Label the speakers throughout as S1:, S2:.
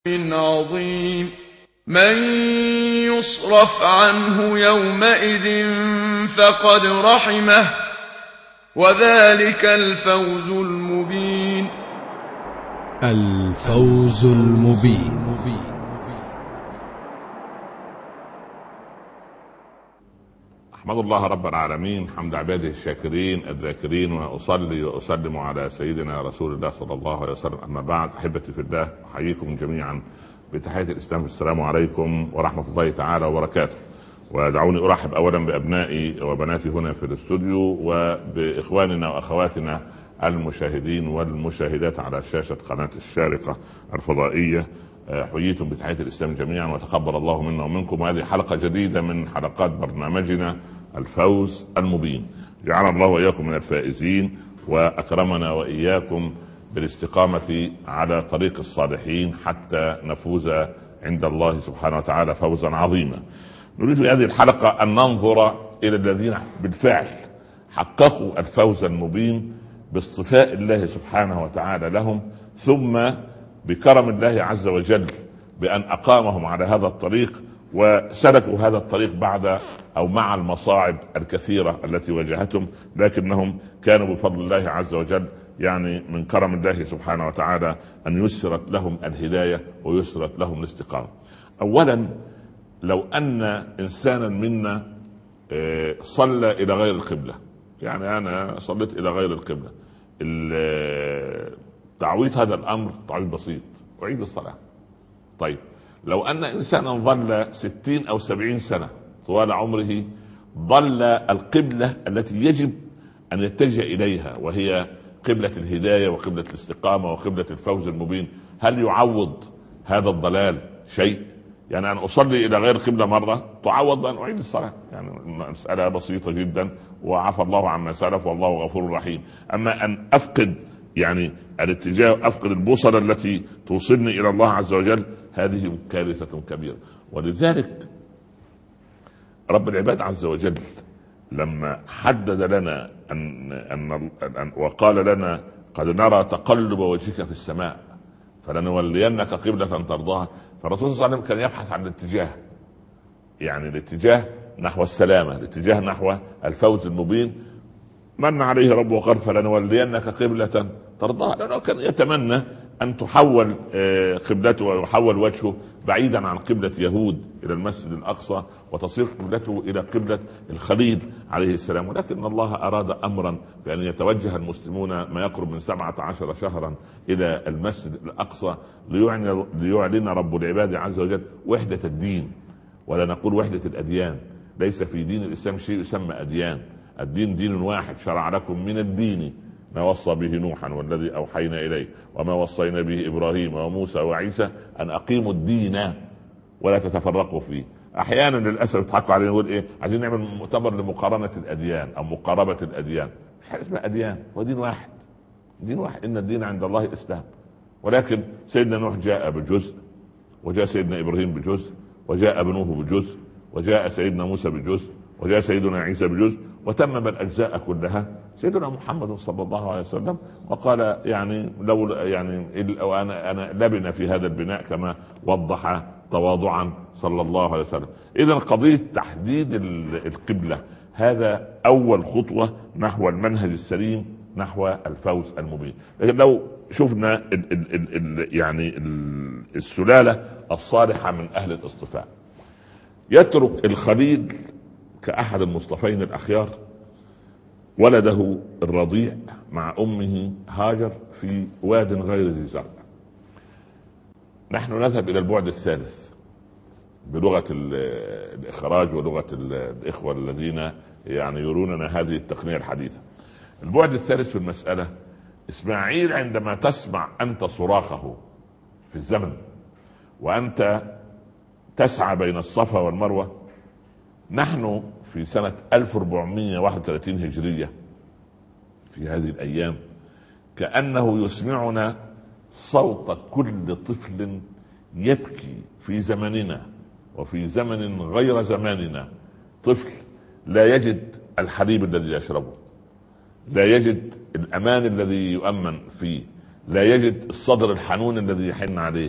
S1: عظيم. من يصرف عنه يومئذ فقد رحمه وذلك الفوز المبين.
S2: الفوز المبين.
S3: أحمد الله رب العالمين حمد عباده الشاكرين الذاكرين، وأصلي وأسلم على سيدنا رسول الله صلى الله عليه وسلم. أما بعد، أحبتي في الله، أحييكم جميعا بتحية الإسلام. السلام عليكم ورحمة الله تعالى وبركاته. ودعوني أرحب أولا بأبنائي وبناتي هنا في الاستوديو، وبإخواننا وأخواتنا المشاهدين والمشاهدات على شاشة قناة الشارقة الفضائية. حييتم بتحية الإسلام جميعا، وتقبل الله منا ومنكم. هذه حلقة جديدة من حلقات برنامجنا الفوز المبين. جعل الله وإياكم من الفائزين، وأكرمنا وإياكم بالاستقامة على طريق الصالحين حتى نفوز عند الله سبحانه وتعالى فوزا عظيما. نريد في هذه الحلقة أن ننظر إلى الذين بالفعل حققوا الفوز المبين باصطفاء الله سبحانه وتعالى لهم، ثم بكرم الله عز وجل بأن أقامهم على هذا الطريق وسلكوا هذا الطريق بعد أو مع المصاعب الكثيرة التي واجهتهم، لكنهم كانوا بفضل الله عز وجل يعني من كرم الله سبحانه وتعالى أن يسرت لهم الهداية ويسرت لهم الاستقامة. أولا، لو أن إنسانا منا صلى إلى غير القبلة، يعني أنا صليت إلى غير القبلة، تعويض هذا الأمر تعويض بسيط، أعيد الصلاة. طيب، لو أن إنسانا ظل 60 أو 70 سنة طوال عمره ظل القبلة التي يجب أن يتجه إليها، وهي قبلة الهداية وقبلة الاستقامة وقبلة الفوز المبين، هل يعوض هذا الضلال شيء؟ يعني أن أصلي إلى غير قبلة مرة تعوض بأن أعيد الصلاة، يعني مسألة بسيطة جدا، وعفى الله عما سلف والله غفور رحيم. أما أن أفقد يعني الاتجاه، أفقد البوصلة التي توصلني إلى الله عز وجل، هذه كارثة كبيرة. ولذلك رب العباد عز وجل لما حدد لنا أن وقال لنا قد نرى تقلب وجهك في السماء فلنولينك قبلة ترضاها، فالرسول صلى الله عليه وسلم كان يبحث عن الاتجاه، يعني الاتجاه نحو السلامة، الاتجاه نحو الفوز المبين. من عليه رب وقال فلنولينك قبلة ترضاها، لأنه كان يتمنى أن تحول قبلته ويحول وجهه بعيدا عن قبلة يهود إلى المسجد الأقصى، وتصير قبلته إلى قبلة الخليل عليه السلام. ولكن الله أراد أمرا بأن يتوجه المسلمون ما يقرب من 17 شهرا إلى المسجد الأقصى ليعلن رب العباد عز وجل وحدة الدين، ولا نقول وحدة الأديان. ليس في دين الإسلام شيء يسمى أديان، الدين دين واحد. شرع لكم من الدين ما وصى به نوحا والذي أوحينا إليه وما وصينا به إبراهيم وموسى وعيسى أن أقيموا الدين ولا تتفرقوا فيه. أحيانا للأسف يضحكوا علينا، نقول إيه، عايزين نعمل مؤتمر لمقارنة الأديان أو مقاربة الأديان. مش حاجة اسمها أديان، ودين واحد، دين واحد، إن الدين عند الله الإسلام. ولكن سيدنا نوح جاء بجزء، وجاء سيدنا إبراهيم بجزء، وجاء ابنه بجزء، وجاء سيدنا موسى بجزء، وجاء سيدنا عيسى بجزء، وتمم الأجزاء كلها سيدنا محمد صلى الله عليه وسلم. وقال يعني لو يعني أنا لبن في هذا البناء كما وضح تواضعا صلى الله عليه وسلم. إذن قضية تحديد القبلة هذا أول خطوة نحو المنهج السليم نحو الفوز المبين. لكن لو شفنا يعني السلالة الصالحة من أهل الاصطفاء، يترك الخليل كأحد المصطفين الأخيار ولده الرضيع مع أمه هاجر في واد غير ذي زرع. نحن نذهب إلى البعد الثالث بلغة الإخراج ولغة الإخوة الذين يعني يروننا هذه التقنية الحديثة. البعد الثالث في المسألة، إسماعيل عندما تسمع أنت صراخه في الزمن وأنت تسعى بين الصفا والمروة، نحن في سنة 1431 هجرية في هذه الأيام كأنه يسمعنا صوت كل طفل يبكي في زمننا وفي زمن غير زماننا، طفل لا يجد الحليب الذي يشربه، لا يجد الأمان الذي يؤمن فيه، لا يجد الصدر الحنون الذي يحن عليه،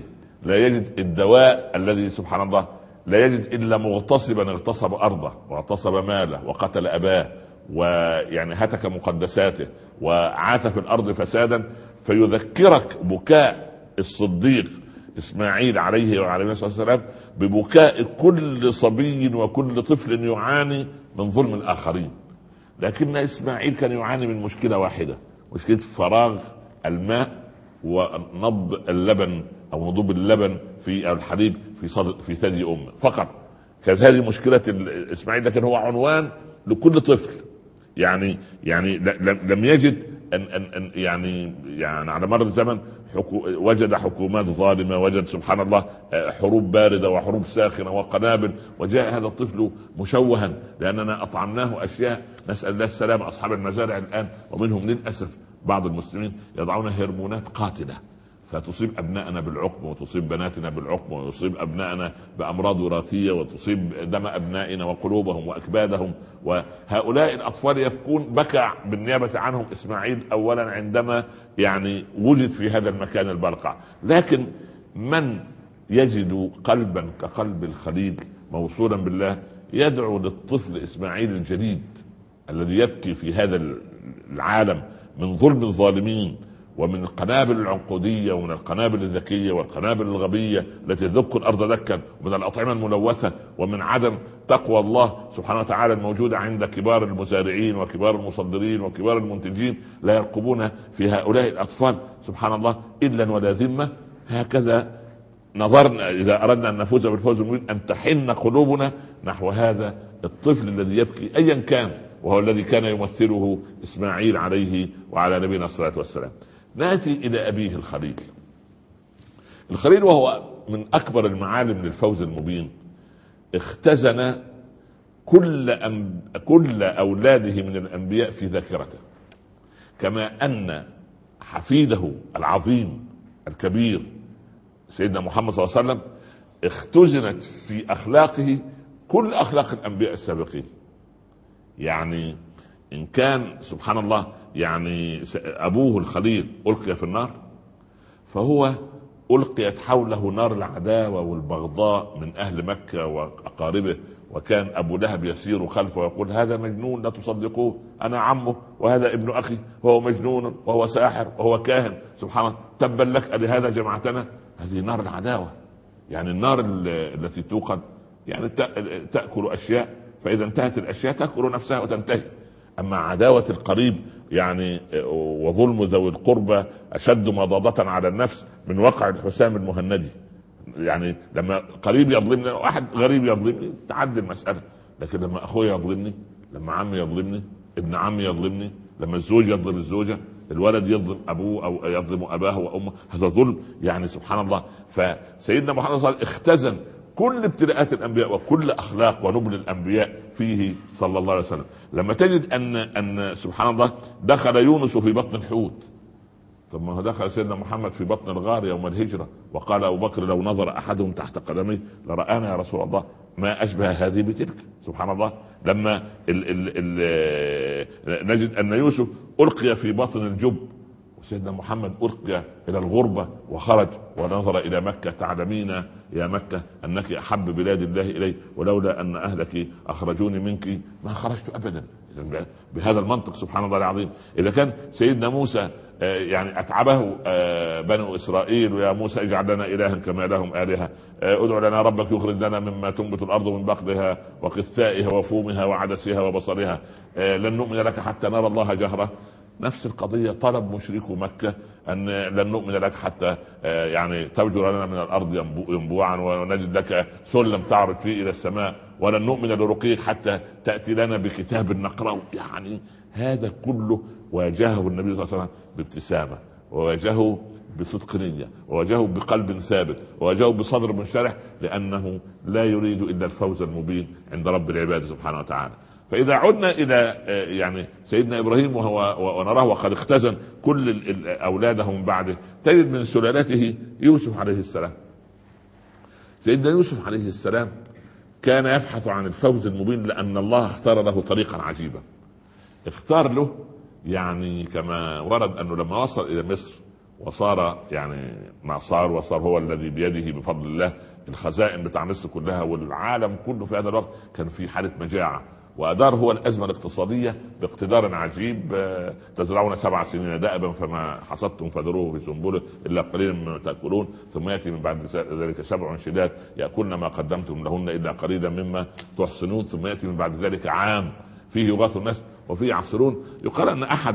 S3: لا يجد الدواء الذي سبحان الله لا يجد إلا مغتصبا اغتصب أرضه واغتصب ماله وقتل أباه ويعني هتك مقدساته وعاث في الأرض فسادا، فيذكرك بكاء الصديق إسماعيل عليه وعلى الصلاة والسلام ببكاء كل صبي وكل طفل يعاني من ظلم الآخرين. لكن إسماعيل كان يعاني من مشكلة واحدة، مشكلة فراغ الماء ونضب اللبن أو نضوب اللبن في الحليب في ثدي أمه فقط. كانت هذه مشكلة إسماعيل، لكن هو عنوان لكل طفل. يعني لم يجد أن يعني على مر الزمن وجد حكومات ظالمة، وجد سبحان الله حروب باردة وحروب ساخنة وقنابل، وجاء هذا الطفل مشوها لأننا أطعمناه أشياء، نسأل الله السلامة. أصحاب المزارع الآن ومنهم للأسف بعض المسلمين يضعون هرمونات قاتلة فتصيب أبنائنا بالعقم وتصيب بناتنا بالعقم وتصيب أبنائنا بأمراض وراثية وتصيب دم أبنائنا وقلوبهم وأكبادهم. وهؤلاء الأطفال يبكون. بكى بالنيابة عنهم إسماعيل أولا عندما يعني وجد في هذا المكان البرقع. لكن من يجد قلبا كقلب الخليل موصولا بالله يدعو للطفل إسماعيل الجديد الذي يبكي في هذا العالم من ظلم الظالمين ومن القنابل العنقودية ومن القنابل الذكية والقنابل الغبية التي تدك الأرض دكا، ومن الأطعمة الملوثة، ومن عدم تقوى الله سبحانه وتعالى الموجودة عند كبار المزارعين وكبار المصدرين وكبار المنتجين. لا يرقبون في هؤلاء الأطفال سبحان الله إلا ولا ذمة. هكذا نظرنا إذا أردنا أن نفوز بالفوز المبين أن تحن قلوبنا نحو هذا الطفل الذي يبكي أيا كان، وهو الذي كان يمثله إسماعيل عليه وعلى نبينا الصلاة والسلام. نأتي إلى أبيه الخليل. الخليل وهو من أكبر المعالم للفوز المبين، اختزن كل أولاده من الأنبياء في ذاكرته، كما أن حفيده العظيم الكبير سيدنا محمد صلى الله عليه وسلم اختزنت في أخلاقه كل أخلاق الأنبياء السابقين. يعني إن كان سبحان الله يعني أبوه الخليل ألقي في النار، فهو ألقيت حوله نار العداوة والبغضاء من أهل مكة وأقاربه، وكان أبو لهب يسير خلفه ويقول هذا مجنون لا تصدقوه، أنا عمه وهذا ابن أخي وهو مجنون وهو ساحر وهو كاهن، سبحان الله تبا لك لهذا جمعتنا. هذه نار العداوة، يعني النار التي توقد يعني تأكل أشياء، فإذا انتهت الأشياء تأكل نفسها وتنتهي. أما عداوة القريب يعني وظلم ذوي القربى أشد مضاضة على النفس من وقع الحسام المهندي. يعني لما قريب يظلمني، واحد غريب يظلمني تعدي المسألة، لكن لما أخوي يظلمني، لما عمي يظلمني، ابن عمي يظلمني، لما الزوج يظلم الزوجة، الولد يظلم أبوه أو يظلم أباه وأمه، هذا ظلم يعني سبحان الله. فسيدنا محمد صلى الله عليه وسلم اختزن كل ابتلاءات الأنبياء وكل أخلاق ونبل الأنبياء فيه صلى الله عليه وسلم. لما تجد أن سبحان الله دخل يونس في بطن الحوت، طب ما هو دخل سيدنا محمد في بطن الغار يوم الهجرة، وقال أبو بكر لو نظر أحدهم تحت قدمي لرآنا يا رسول الله، ما أشبه هذه بتلك سبحان الله. لما نجد أن يوسف ألقي في بطن الجب، وسيدنا محمد ألقي إلى الغربة وخرج ونظر إلى مكة، تعلمين يا مكة أنك أحب بلاد الله إلي، ولولا أن أهلك أخرجوني منك ما خرجت أبدا. بهذا المنطق سبحان الله العظيم. إذا كان سيدنا موسى يعني أتعبه بنو إسرائيل، ويا موسى اجعل لنا إلها كما لهم آلهة، ادع لنا ربك يخرج لنا مما تنبت الأرض من بقلها وقثائها وفومها وعدسها وبصلها، لن نؤمن لك حتى نرى الله جهرة. نفس القضية طلب مشركو مكة أن لن نؤمن لك حتى يعني تبجر لنا من الأرض ينبوعا ونجد لك سلم تعرج فيه إلى السماء، ولن نؤمن لرقيك حتى تأتي لنا بكتاب نقرأه. يعني هذا كله واجهه النبي صلى الله عليه وسلم بابتسامة، وواجهه بصدق نية، وواجهه بقلب ثابت، وواجهه بصدر منشرح، لأنه لا يريد إلا الفوز المبين عند رب العباد سبحانه وتعالى. فإذا عدنا إلى يعني سيدنا إبراهيم ونراه وقد اختزن كل أولاده من بعده، تجد من سلالته يوسف عليه السلام. سيدنا يوسف عليه السلام كان يبحث عن الفوز المبين، لأن الله اختار له طريقا عجيبا. اختار له يعني كما ورد أنه لما وصل إلى مصر وصار يعني ما صار، وصار هو الذي بيده بفضل الله الخزائن بتاع مصر كلها، والعالم كله في هذا الوقت كان في حالة مجاعة، وأدار هو الأزمة الاقتصادية باقتدار عجيب. تزرعون 7 سنين دأبا فما حصدتم فذروه في سنبله إلا قليلا مما تأكلون، ثم يأتي من بعد ذلك 7 شداد يأكلن ما قدمتم لهن إلا قليلا مما تحصنون، ثم يأتي من بعد ذلك عام فيه يغاث الناس وفيه يعصرون. يقال أن أحد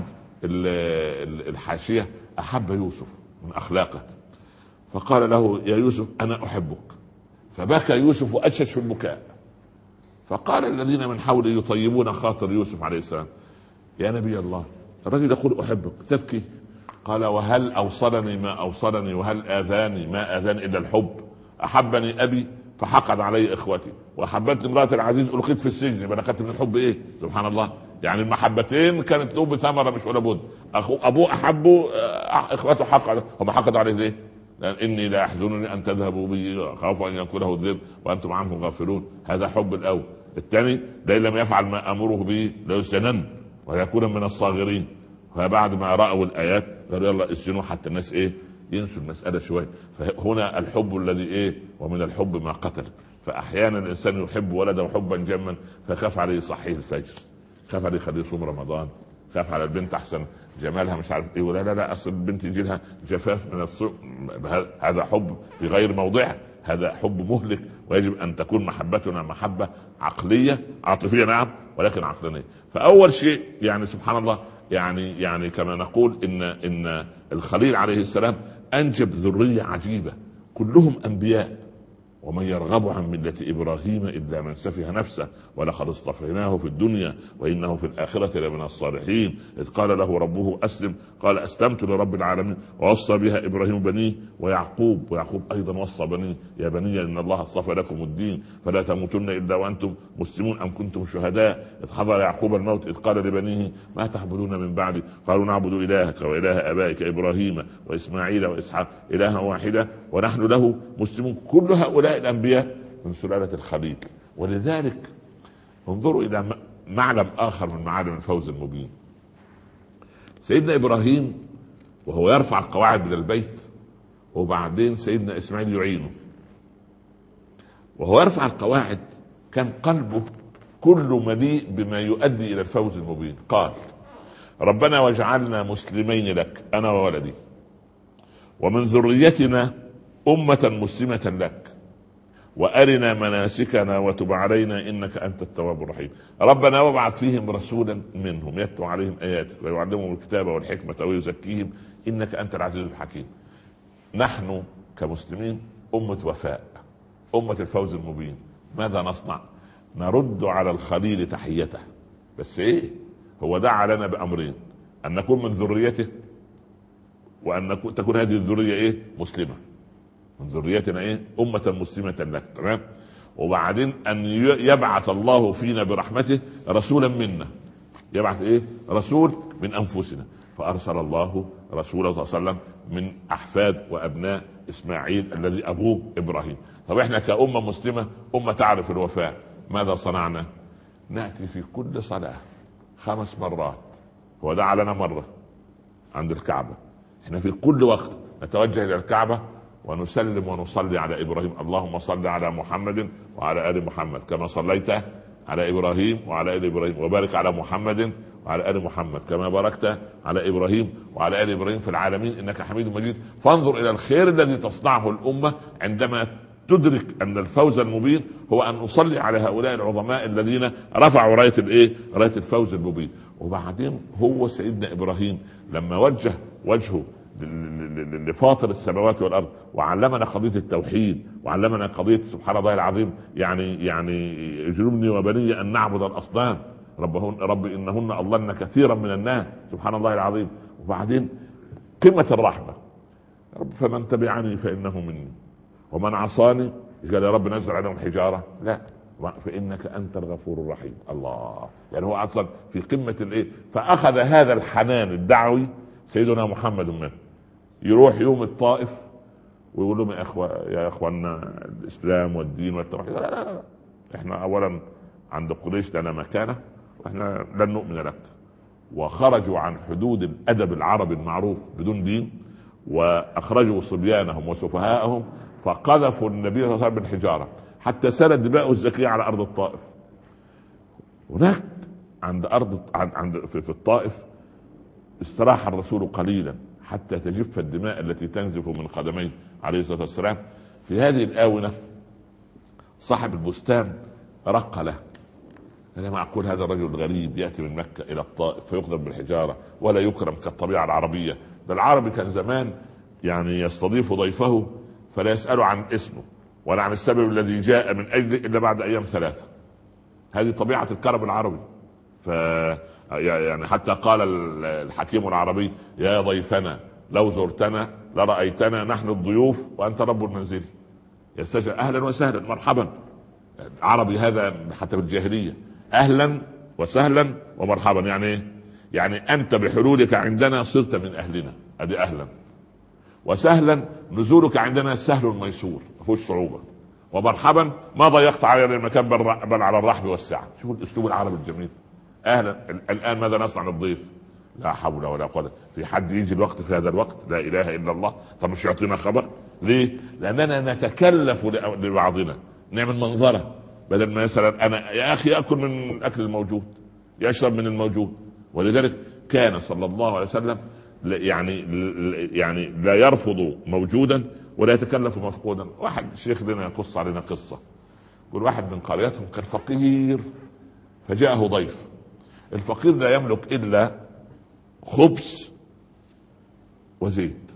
S3: الحاشية أحب يوسف من أخلاقه، فقال له يا يوسف أنا أحبك، فبكى يوسف وأشش في البكاء. فقال الذين من حوله يطيبون خاطر يوسف عليه السلام يا نبي الله الرجل يقول أحبك تبكي؟ قال وهل أوصلني ما أوصلني، وهل آذاني ما آذاني إلا الحب. أحبني أبي فحقد علي إخوتي، وأحبتني امرأة العزيز ألقيت في السجن، يبقى أنا خدت من الحب إيه؟ سبحان الله. يعني المحبتين كانت له بثمرة مش ولا بد. أبوه أحبه، إخوته حقد، هم حقدوا عليه ليه؟ لأن إني لا يحزنني أن تذهبوا بي، خاف أن يأكله الذئب وأنتم عنه غافلون. هذا حب الأول. الثاني لئن لم يفعل ما أمره به ليسجنن ويكون من الصاغرين. فبعد ما رأوا الآيات قالوا يلا اسجنوا حتى الناس إيه ينسوا المسألة شوية. فهنا الحب الذي إيه ومن الحب ما قتل. فأحيانا الإنسان يحب ولده حبا جما فخاف عليه يصحيه الفجر، خاف عليه يخليه يصوم رمضان، خاف على البنت أحسن جمالها مش عارف ايه، ولا لا اصل البنت يجي لها جفاف من الصوم. هذا حب في غير موضعه، هذا حب مهلك. ويجب ان تكون محبتنا محبه عقليه عاطفيه نعم ولكن عقلانيه. فاول شيء يعني سبحان الله يعني كما نقول ان الخليل عليه السلام انجب ذريه عجيبه كلهم انبياء. ومن يرغب عن ملة إبراهيم إلا من سفه نفسه ولقد اصطفيناه في الدنيا وإنه في الآخرة لمن الصالحين. إذ قال له ربه أسلم قال أسلمت لرب العالمين. ووصى بها إبراهيم بنيه ويعقوب أيضا وصى بنيه يا بني إن الله اصطفى لكم الدين فلا تموتن إلا وأنتم مسلمون أم كنتم شهداء إذ حضر يعقوب الموت إذ قال لبنيه ما تعبدون من بعدي قالوا نعبد إلهك وإله آبائك إبراهيم وإسماعيل وإسحاق إلها واحدة ونحن له مسلمون. كل هؤلاء الأنبياء من سلالة الخليل. ولذلك انظروا إلى معلم آخر من معالم الفوز المبين. سيدنا إبراهيم وهو يرفع القواعد من البيت، وبعدين سيدنا إسماعيل يعينه وهو يرفع القواعد، كان قلبه كل مليء بما يؤدي إلى الفوز المبين. قال ربنا واجعلنا مسلمين لك أنا وولدي ومن ذريتنا أمة مسلمة لك وأرنا مناسكنا وتب علينا إنك أنت التواب الرحيم. ربنا وابعث فيهم رسولا منهم يتلو عليهم آياتك ويعلمهم الكتاب والحكمة ويزكيهم إنك أنت العزيز الحكيم. نحن كمسلمين أمة وفاء، أمة الفوز المبين. ماذا نصنع؟ نرد على الخليل تحيته، بس إيه؟ هو دعا لنا بأمرين: أن نكون من ذريته، وأن تكون هذه الذرية إيه؟ مسلمة. من ذريتنا ايه؟ أمة مسلمة لك. تمام. وبعدين ان يبعث الله فينا برحمته رسولا منا، يبعث ايه؟ رسول من انفسنا. فارسل الله رسوله صلى الله عليه وسلم من احفاد وابناء اسماعيل الذي ابوه ابراهيم. طب احنا كأمة مسلمة، أمة تعرف الوفاء، ماذا صنعنا؟ نأتي في كل صلاة 5 مرات. هو دعا لنا مرة عند الكعبة، احنا في كل وقت نتوجه الى الكعبة ونسلم ونصلي على إبراهيم. اللهم صل على محمد وعلى آل محمد كما صليت على إبراهيم وعلى آل إبراهيم، وبارك على محمد وعلى آل محمد كما باركت على إبراهيم وعلى آل إبراهيم في العالمين إنك حميد مجيد. فانظر إلى الخير الذي تصنعه الأمة عندما تدرك أن الفوز المبين هو أن نصلي على هؤلاء العظماء الذين رفعوا راية راية الفوز المبين. وبعدين هو سيدنا إبراهيم لما وجه وجهه لفاطر السماوات والارض وعلمنا قضيه التوحيد وعلمنا قضيه سبحان الله العظيم يعني اجرمني وبني ان نعبد الاصنام رب انهن اضللن كثيرا من الناس سبحان الله العظيم. وبعدين قمه الرحمه: رب فمن تبعني فانه مني ومن عصاني قال يا رب نزل عليهم الحجاره لا فانك انت الغفور الرحيم. الله، يعني هو اصلا في قمه الايه. فاخذ هذا الحنان الدعوي سيدنا محمد منه، يروح يوم الطائف ويقول لهم يا اخوانا الاسلام والدين والتوحيد لا احنا اولا عند قريش لنا مكانه واحنا لن نؤمن لك. وخرجوا عن حدود الادب العربي المعروف بدون دين، واخرجوا صبيانهم وسفهاءهم فقذفوا النبي صلى الله عليه وسلم بالحجاره حتى سالت دماؤه الزكيه على ارض الطائف. هناك في الطائف استراح الرسول قليلا حتى تجف الدماء التي تنزف من قدميه عليه الصلاه والسلام. في هذه الاونه صاحب البستان رق له، أنا معقول هذا الرجل الغريب يأتي من مكة إلى الطائف فيقذف بالحجارة ولا يكرم كالطبيعة العربية؟ ده العربي كان زمان يعني يستضيف ضيفه فلا يسأل عن اسمه ولا عن السبب الذي جاء من أجله إلا بعد أيام 3. هذه طبيعة الكرم العربي. يعني حتى قال الحكيم العربي: يا ضيفنا لو زرتنا لرأيتنا نحن الضيوف وأنت رب المنزل. يستشعر أهلا وسهلا مرحبا. عربي هذا حتى في الجاهلية، أهلا وسهلا ومرحبا. يعني إيه؟ يعني أنت بحلولك عندنا صرت من أهلنا، أدي أهلا. وسهلا نزولك عندنا سهل ميسور مفيش صعوبة. ومرحبا ما ضيقت علينا المكان بل على الرحب والسعة. شوفوا الأسلوب العربي الجميل. أهلا. الآن ماذا نصنع للضيف؟ لا حول ولا قوة. في حد يجي الوقت في هذا الوقت؟ لا إله إلا الله. طب مش يعطينا خبر ليه؟ لأننا نتكلف لبعضنا، نعمل منظرة بدل ما مثلا أنا يا أخي أكل من الأكل الموجود، يشرب من الموجود. ولذلك كان صلى الله عليه وسلم يعني لا يرفض موجودا ولا يتكلف مفقودا. واحد شيخ لنا يقص علينا قصة، يقول واحد من قريتهم كان فقير فجاءه ضيف. الفقير لا يملك إلا خبز وزيت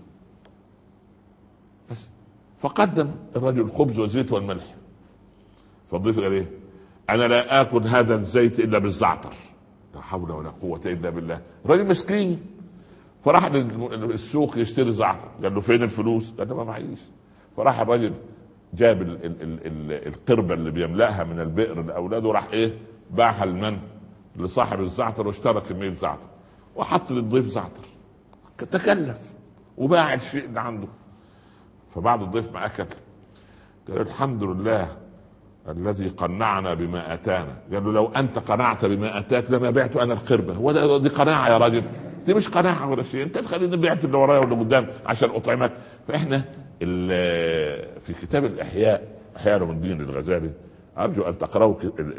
S3: بس، فقدم الرجل خبز وزيت والملح. فالضيف قال ايه؟ انا لا اكل هذا الزيت الا بالزعتر. لا حول ولا قوة الا بالله. الرجل مسكين فراح للسوق يشتري زعتر. قال له فين الفلوس؟ قال له ما معيش. فراح الرجل جاب القربة اللي بيملأها من البئر لاولاده وراح ايه باعها لمن؟ لصاحب الزعتر، واشترى كمية زعتر وحط للضيف زعتر. تكلف وباع الشيء اللي عنده. فبعد الضيف ما اكل قال الحمد لله الذي قنعنا بما اتانا. قال له لو انت قنعت بما اتاك لما بعت انا القربة. هو دي قناعة يا راجل؟ دي مش قناعة ولا شيء. انت تخليني بعت اللي ورايا واللي قدام عشان اطعمك. فاحنا في كتاب الاحياء، احياء علوم الدين للغزالي، ارجو ان تقرأوا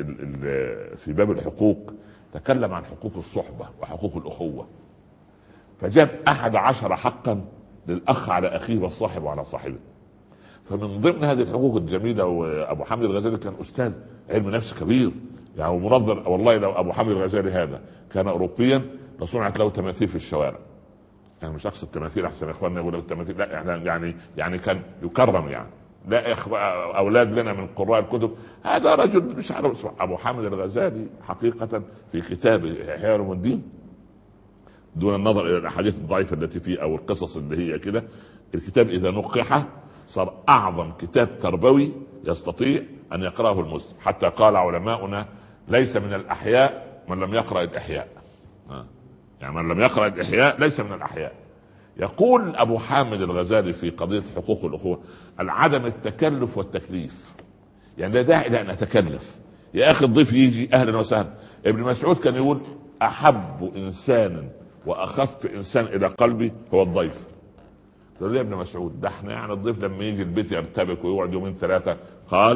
S3: في باب الحقوق، تكلم عن حقوق الصحبة وحقوق الاخوة. فجاب 11 حقا للاخ على اخيه والصاحب على صاحبه. فمن ضمن هذه الحقوق الجميلة، وابو حامد الغزالي كان استاذ علم نفس كبير يعني ومنظر. والله لو ابو حامد الغزالي هذا كان اوروبيا لصنعت له تماثيل في الشوارع. يعني مش اقصد تماثيل احسن يا اخواننا يقول التماثيل، لا يعني كان يكرم يعني. لا اولاد لنا من قراء الكتب. هذا رجل مش عارف اسمه ابو حامد الغزالي حقيقة في كتابه احياء علوم الدين، دون النظر الى الاحاديث الضعيفة التي فيه او القصص اللي هي كده، الكتاب اذا نقح صار اعظم كتاب تربوي يستطيع ان يقرأه المسلم. حتى قال علماؤنا ليس من الاحياء من لم يقرأ الاحياء. يعني من لم يقرأ الاحياء ليس من الاحياء. يقول ابو حامد الغزالي في قضية حقوق الاخوة العدم التكلف والتكليف. يعني لا داعي الى ان اتكلف. يا اخي الضيف يجي اهلا وسهلا. ابن مسعود كان يقول احب انسان واخف انسان الى قلبي هو الضيف. قال لي يا ابن مسعود ده احنا يعني الضيف لما يجي البيت يرتبك ويقعد يومين 3. قال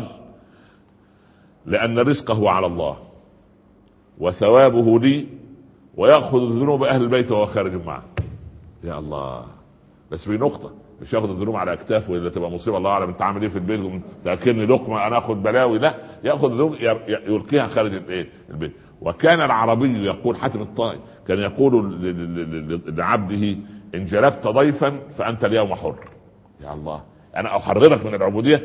S3: لان رزقه على الله وثوابه لي ويأخذ الذنوب اهل البيت وهو خارج معه. يا الله. بس في نقطة، مش ياخذ الذنوب على اكتافه الا تبقى مصيبة. الله اعلم انت عامل ايه في البيت، تاكلني لقمة انا اخذ بلاوي. لا، ياخذ الذنوب يلقيها خارج البيت. وكان العربي يقول، حاتم الطائي كان يقول لعبده ان جلبت ضيفا فانت اليوم حر. يا الله، انا احررك من العبودية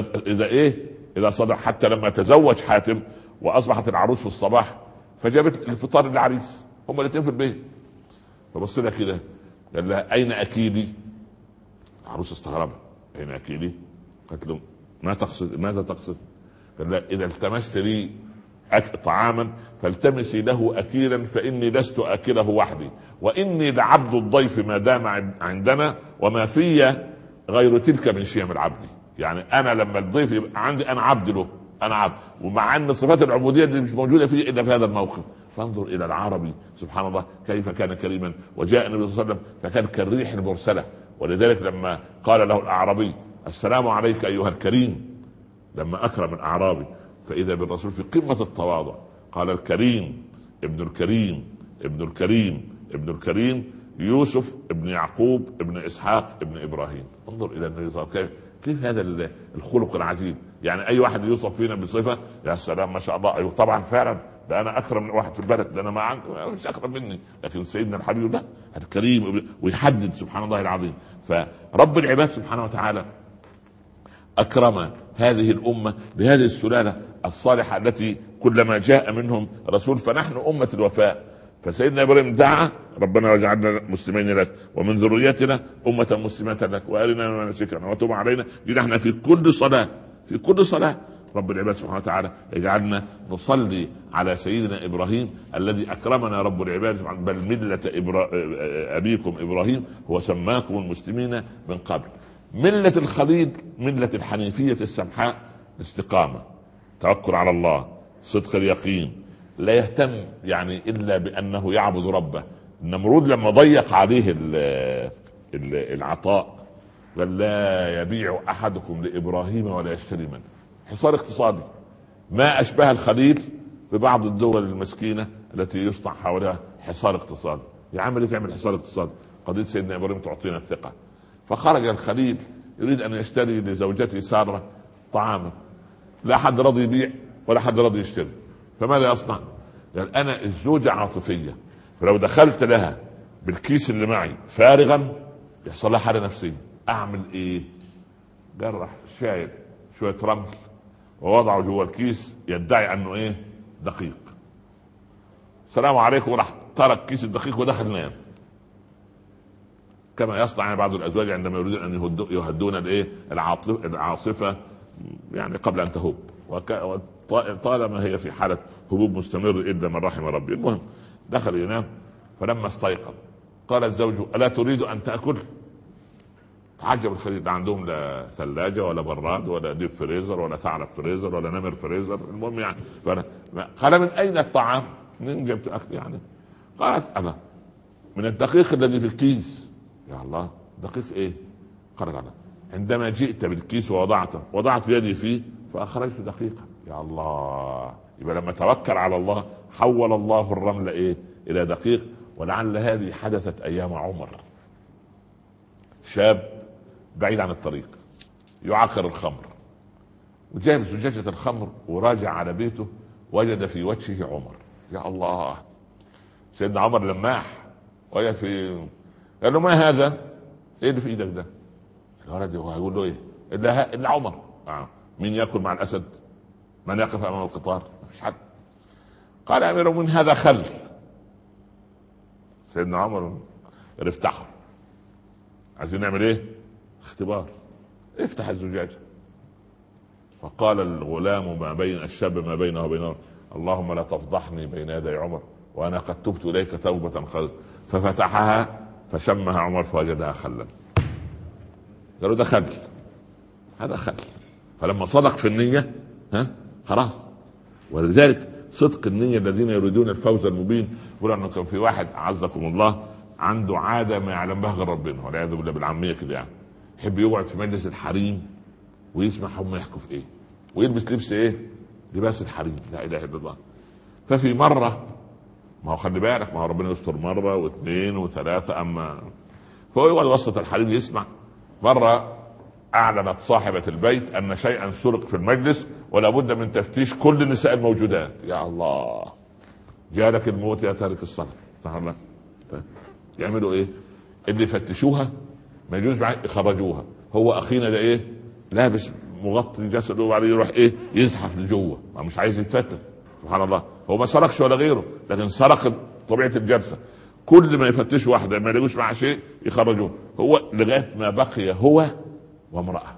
S3: اذا صدق. حتى لما تزوج حاتم واصبحت العروس في الصباح فجابت الفطار للعريس، هم الاثنين في البيت. فبص لها كده قال لها اين اكيلي؟ العروس استغربت، اين اكيلي؟ قالت له ما تقصد؟ ماذا تقصد؟ قال لها اذا التمست لي طعاما فالتمسي له اكيلا فاني لست اكله وحدي واني لعبد الضيف ما دام عندنا وما في غير تلك من شيم العبد. يعني انا لما الضيف يبقى عندي انا عبد له، انا عبد، ومع ان صفات العبوديه دي مش موجوده فيه الا في هذا الموقف. فانظر الى العربي سبحان الله كيف كان كريما. وجاء النبي صلى الله عليه وسلم فكان كالريح المرسله، ولذلك لما قال له الأعرابي السلام عليك أيها الكريم، لما أكرم الأعرابي فإذا بالرسول في قمة التواضع قال الكريم ابن الكريم ابن الكريم ابن الكريم يوسف ابن يعقوب ابن إسحاق ابن إبراهيم. انظر إلى النبي صلى الله عليه وسلم كيف هذا الخلق العجيب. يعني أي واحد يوصف فينا بصفة يا سلام ما شاء الله، أيوه طبعا فعلا ده أنا أكرم من واحد في البلد، ده أنا ما مش أكرم مني، لكن سيدنا الحبيب لا الكريم، ويحدد سبحان الله العظيم. فرب العباد سبحانه وتعالى أكرم هذه الأمة بهذه السلالة الصالحة التي كلما جاء منهم رسول فنحن أمة الوفاء. فسيدنا إبراهيم دعا ربنا وجعلنا مسلمين لك ومن ذريتنا أمة مسلمة لك وأرنا مناسكنا وتوب علينا. دي نحن في كل صلاة، في كل صلاة رب العباد سبحانه وتعالى يجعلنا نصلي على سيدنا إبراهيم الذي أكرمنا رب العباد، بل ملة أبيكم إبراهيم هو سماكم المسلمين من قبل. ملة الخليل ملة الحنيفية السمحاء، الاستقامة، توكل على الله، صدق اليقين، لا يهتم يعني إلا بأنه يعبد ربه. النمرود لما ضيق عليه العطاء قال لا يبيع أحدكم لإبراهيم ولا يشتري منه. حصار اقتصادي ما أشبه الخليل ببعض الدول المسكينة التي يصنع حولها حصار اقتصادي. يعمل تعمل حصار اقتصادي. قضية سيدنا إبراهيم تعطينا الثقة. فخرج الخليل يريد أن يشتري لزوجته سارة طعاما، لا حد رضي يبيع ولا حد رضي يشتري. فماذا يصنع؟ يعني أنا الزوجة عاطفية، فلو دخلت لها بالكيس اللي معي فارغا يحصل لها حالة نفسية. أعمل إيه؟ قال راح شايل شوية رمل ووضعه جوا الكيس يدعي أنه إيه؟ دقيق. السلام عليكم، وراح ترك كيس الدقيق ودخل نام. كما يصنع يعني بعض الأزواج عندما يريدون أن يهدون الإيه؟ العاصفة يعني قبل أن تهب، طالما هي في حالة هبوب مستمر إلا من رحم ربي. المهم دخل ينام، فلما استيقظ قال الزوج ألا تريد أن تأكل؟ تعجب الخليل، لا عندهم لا ثلاجة ولا براد ولا ديب فريزر ولا ثعلب فريزر ولا نمر فريزر. المهم يعني قال من أين الطعام؟ من جبت أكل يعني؟ قالت أنا من الدقيق الذي في الكيس. يا الله دقيق إيه؟ قالت أنا عندما جئت بالكيس وضعت يدي فيه فأخرجت دقيقا. يا الله، يبقى لما توكل على الله حول الله الرمل إيه؟ إلى دقيق. ولعل هذه حدثت أيام عمر. شاب بعيد عن الطريق يعقر الخمر، وجاب زجاجة الخمر وراجع على بيته وجد في وجهه عمر. يا الله، سيدنا عمر لماح وجد في، قال له ما هذا؟ ايه اللي في ايدك ده؟ الولد هيقول له ايه؟ الا عمر. مين ياكل مع الاسد؟ من يقف امام القطار؟ مفيش حد. قال امير من هذا خل. سيدنا عمر افتحه، عايزين نعمل ايه؟ اختبار. افتح الزجاجة. فقال الغلام ما بين الشاب ما بينه وبين اللهم لا تفضحني بين يدي عمر وانا قد تبت اليك توبة خل. ففتحها فشمها عمر فوجدها خلا. قالوا ده خل، هذا خل. فلما صدق في النية خلاص. ولذلك صدق النية الذين يريدون الفوز المبين. يقول انه كان في واحد عزكم الله عنده عادة ما يعلم بها غير ربنا والعياذ بالله بالعامية كده، يعني يحب يقعد في مجلس الحريم ويسمع هم يحكوا في ايه ويلبس لبس ايه؟ لباس الحريم. لا اله الا الله. ففي مرة، ما هو خلي بالك، ما هو ربنا يستر مرة واثنين وثلاثة، اما فهو يقعد وسط الحريم يسمع. مرة اعلنت صاحبة البيت ان شيئا سرق في المجلس ولا بد من تفتيش كل النساء الموجودات. يا الله، جالك الموت يا تارك الصلاة. صح. يعملوا ايه؟ اللي يفتشوها ما يجوز معاه يخرجوها. هو اخينا ده ايه؟ لابس مغطي جسده وبعدين يروح ايه؟ يزحف لجوه، ما مش عايز يتفتش. سبحان الله، هو ما سرقش ولا غيره، لكن سرق طبيعة الجلسة. كل ما يفتشوا واحدة ما يلاقوش معها شيء يخرجوه، هو لغاية ما بقي هو وامرأة.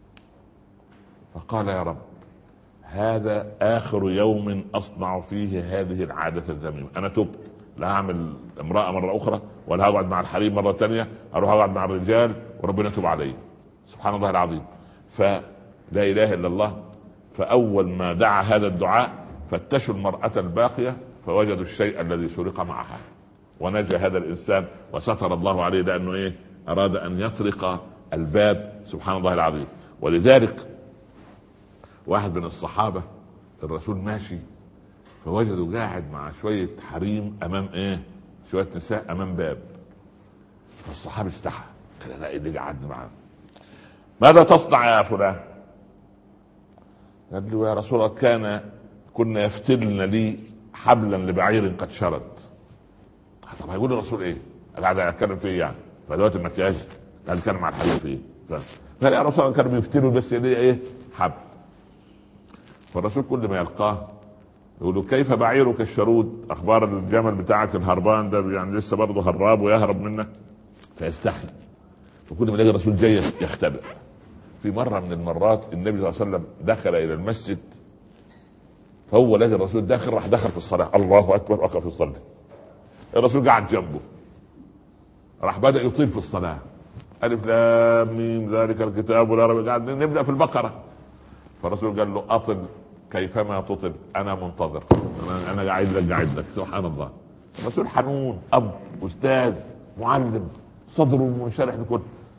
S3: فقال يا رب هذا آخر يوم أصنع فيه هذه العادة الذميمة. أنا تبت، لا أعمل امرأة مرة أخرى ولا أقعد مع الحريم مرة تانية، أروح أقعد مع الرجال وربنا يتوب علي. سبحان الله العظيم. فلا إله إلا الله. فأول ما دعا هذا الدعاء فتشوا المرأة الباقية فوجدوا الشيء الذي سرق معها، ونجى هذا الإنسان وستر الله عليه، لأنه إيه؟ أراد أن يطرق الباب، سبحان الله العظيم. ولذلك واحد من الصحابة الرسول ماشي فوجدوا قاعد مع شوية حريم أمام شوية نساء أمام باب. فالصحابي استحى، قال لا، اللي قاعد معه ماذا تصنع يا فلان؟ قال له يا رسول الله كنا يفتلن لي حبلا لبعير قد شرد. طب هيقول الرسول ايه؟ قاعد اتكلم فيه يعني فدوات المكياج، قاعد اتكلم مع الحبيب فيه. قال يا رسول الله كانوا بيفتلوا بس ليه حبل. فالرسول كل ما يلقاه يقول له كيف بعيرك الشرود؟ اخبار الجمل بتاعك الهربان ده يعني لسه برضه هراب ويهرب منك؟ فيستحي. وكل ما يلاقي الرسول جاي يختبئ. في مره من المرات النبي صلى الله عليه وسلم دخل الى المسجد، فهو لقى الرسول داخل، راح دخل في الصلاه، الله اكبر، وقف يصلي. الرسول قاعد جنبه، راح بدا يطيل في الصلاه، الف لام ميم ذلك الكتاب ولا ريب، قاعد نبدا في البقره. فالرسول قال له اطل كيفما تطل، انا منتظر، انا قاعد لك. سبحان الله. الرسول حنون، اب، استاذ، معلم، صدره منشرح لكل.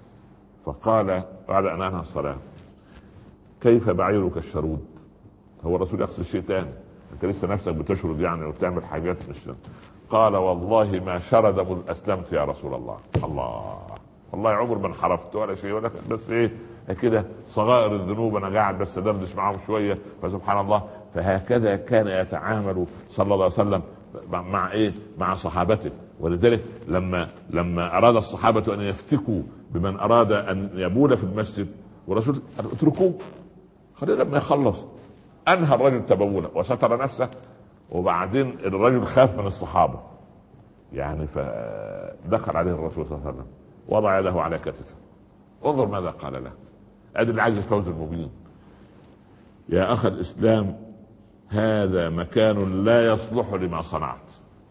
S3: فقال بعد ان انهى الصلاه كيف بعيرك الشرود؟ هو الرسول يقصد شيء ثاني، انت لسه نفسك بتشرد يعني وبتعمل حاجات مش. قال والله ما شرد مذ اسلمت يا رسول الله. الله والله عمر ما انحرفت ولا شيء، ولا بس كده صغائر الذنوب انا قاعد بس دردش معاهم شويه. فسبحان الله. فهكذا كان يتعامل صلى الله عليه وسلم مع مع صحابته. ولذلك لما اراد الصحابه ان يفتكوا بمن اراد ان يبول في المسجد، والرسول اتركوه خليه لما يخلص. انهى الرجل تبوله وستر نفسه، وبعدين الرجل خاف من الصحابه يعني، فدخل عليه الرسول صلى الله عليه وسلم وضع يده على كتفه. انظر ماذا قال له. ادي اللي عايز الفوز المبين. يا اخ الاسلام، هذا مكان لا يصلح لما صنعت،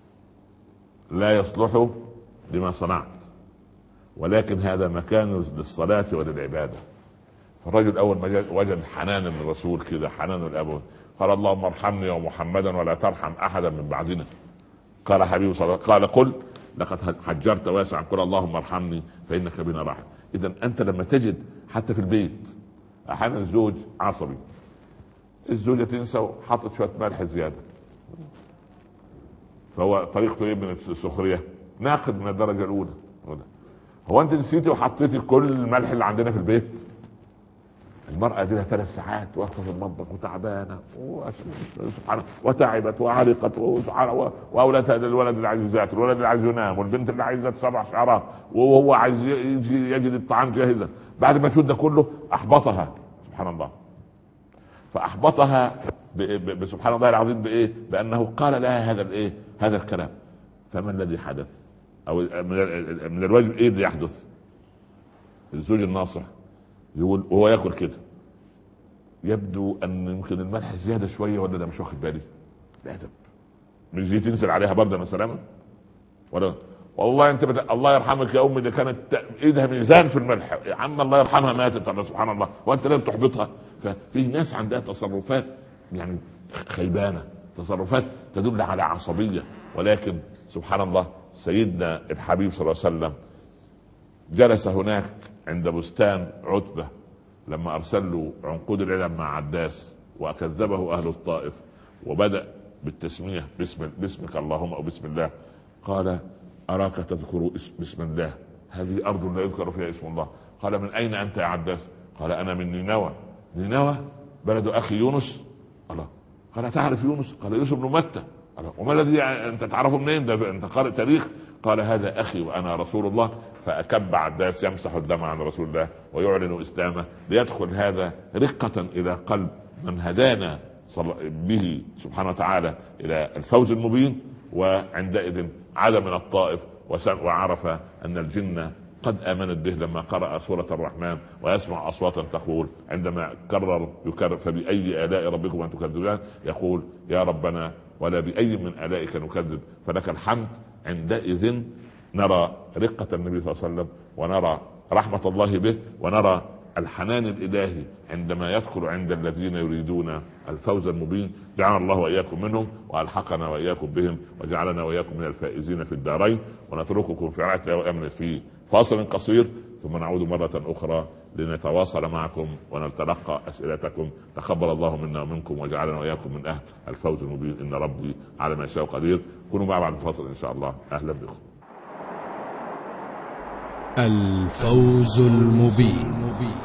S3: لا يصلح لما صنعت، ولكن هذا مكان للصلاة وللعبادة. فالرجل اول ما وجد حنان من الرسول كده، حنان الاب، قال اللهم ارحمني ومحمدا ولا ترحم احدا من بعدنا. قال حبيبي صلى الله عليه وسلم قال قل لقد حجرت واسعا، قل اللهم ارحمني فانك بنا راحم. اذا انت لما تجد حتى في البيت احيانا الزوج عصبي، الزوجة تنسى وحطت شوية ملح زيادة، فهو طريقته من السخرية، ناقد من الدرجة الأولى. هو أنت نسيتي وحطيتي كل الملح اللي عندنا في البيت؟ المرأة دي لها 3 ساعات واقفة في المطبخ وتعبانة وتعبت وعرقت وأولادها الولد اللي عايز يذاكر، الولد اللي عايز ينام، والبنت اللي عايزة 7 شعرات، وهو عايز يجد الطعام جاهزة. بعد ما تشد ده كله أحبطها، سبحان الله. فأحبطها بسبحان الله العظيم بأنه قال لها هذا الكلام. فما الذي حدث؟ أو من الواجب اللي يحدث؟ الزوج الناصح يقول وهو ياكل كده، يبدو ان يمكن الملح زياده شويه ولا انا مش واخد بالي. لا ادب، مش دي تنزل عليها برده من سلامه؟ ولا والله انت الله يرحمك يا امي، دي كانت ايدها ميزان في الملح يا عم، الله يرحمها ماتت. الله سبحان الله، وانت لازم تحبطها. ففي ناس عندها تصرفات يعني خيبانه، تصرفات تدل على عصبيه. ولكن سبحان الله، سيدنا الحبيب صلى الله عليه وسلم جلس هناك عند بستان عتبة لما أرسل له عنقود العلم مع عداس وكذبه أهل الطائف، وبدأ بالتسمية باسمك اللهم أو بسم الله. قال أراك تذكر بسم الله، هذه أرض لا يذكر فيها اسم الله. قال من أين أنت يا عداس؟ قال أنا من نينوى. نينوى بلد أخي يونس. الله. قال تعرف يونس؟ قال يوسف بن متى. وما الذي أنت تعرفه منين؟ ده أنت قارئ تاريخ. قال هذا أخي وأنا رسول الله. فأكب عداس يمسح الدم عن رسول الله ويعلن إسلامه، ليدخل هذا رقة إلى قلب من هدانا به سبحانه وتعالى إلى الفوز المبين. وعندئذ عاد من الطائف وعرف أن الجن قد آمنت به لما قرأ سورة الرحمن ويسمع أصواتا تقول عندما يكرر فبأي آلاء ربكم أن تكذبان، يقول يا ربنا ولا بأي من آلائك نكذب فلك الحمد. عندئذ نرى رقة النبي صلى الله عليه وسلم، ونرى رحمة الله به، ونرى الحنان الإلهي عندما يدخل عند الذين يريدون الفوز المبين. جعلنا الله وإياكم منهم، وألحقنا وإياكم بهم، وجعلنا وإياكم من الفائزين في الدارين. ونترككم في رعاية الله وأمن في فاصل قصير ثم نعود مرة أخرى لنتواصل معكم ونتلقى أسئلتكم. تقبل الله منا ومنكم وجعلنا وإياكم من أهل الفوز المبين، إن ربي على ما يشاء قدير. كونوا معي بعد الفاصل إن شاء الله. أهلا بكم.
S2: الفوز المبين.